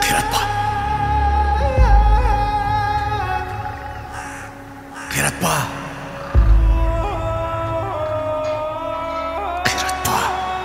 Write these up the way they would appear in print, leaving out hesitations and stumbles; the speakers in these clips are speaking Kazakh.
Қиратпа. Қиратпа. Қиратпа.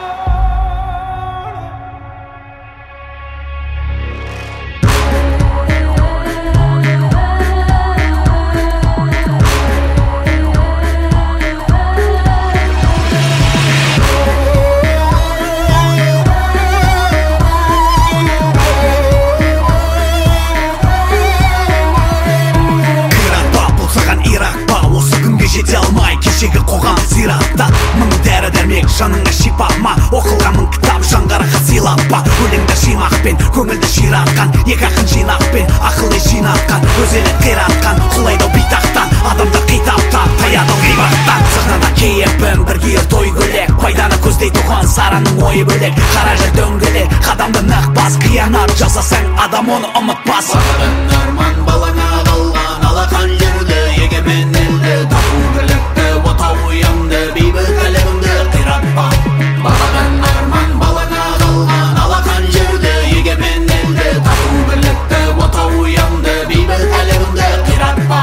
Жете алмай кешегі қоғам зиратта мың дәрі дәрмек жаныңа шипа ма, оқылған мың кітап жаңғырға сыйлаппа. Өлеңді жинақпен көңілді ширатқан, екі ақын жинақпен ақылы жинатқан, өзелі қиратқан құлайды битақтан, адамды қитаптан таяды ғибаттан. Сахнада кейіппін бір киер той көйлек, пайданы көздей туған сараның ойы бөлек. Қара жер дөңгелек, қадамды нық бас, қиянат жасасаң адам оны ұмытпас. Бағадан арман балаңа қалған, алақан жерді егемен елді, тату бірлікті отау ұянды, бейбіт әлемді қиратпа. Бағадан арман балаңа қалған, алақан жерді егемен елді, тату бірлікті отау ұянды, бейбіт әлемді қиратпа.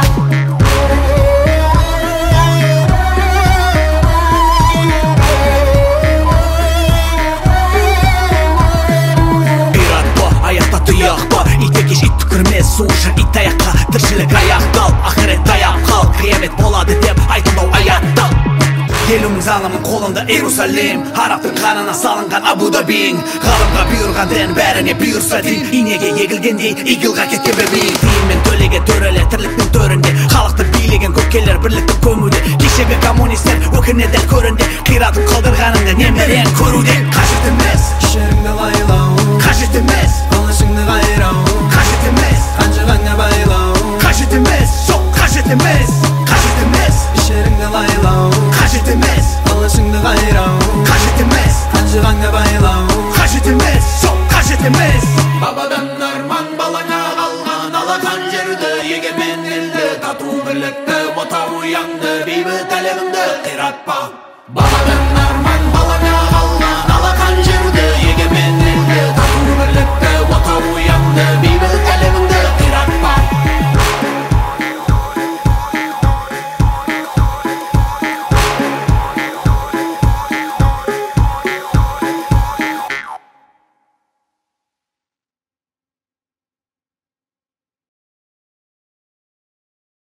Қиратпа, аяқта тұяқпа, итекеш ит түкірмес, сушы ит аяққа, тіршілік аяқтал, ақырет таяп қал, қиямет болады деп айтылау аятта. Елімнің заңымын қолында Иерусалим, арабтың қанына салынған Абу-Дабиң. Ғалымға бұйырған дін бәріне бұйырса дейін, инеге егілгендей игілға кеткен бебейін. Тиын мен төлеге төрелі тірліктің төрінде, халықты билеген көкелер бірліктің көмуде. Кешегі коммунистер өкіне дәл көрінде, қиратып қалдырғаныңды немерен көруде. Қажет емес Шеріңді лайлау, қажет емес қылышыңды қайрау, қажет емес қанжығаңа байлау, қажет емес, жоқ қажет емес, қажет емес шеріңді лайлау, қажет емес, қылышыңды қайрау, қажет емес, қанжығаңа байлау, қажет емес, жоқ қажет емес. бабадан арман балаңа қалған, алақан жерді егемен елді, тату бірлікті отау ұянды, бейбіт әлемді қиратпа. Бабадан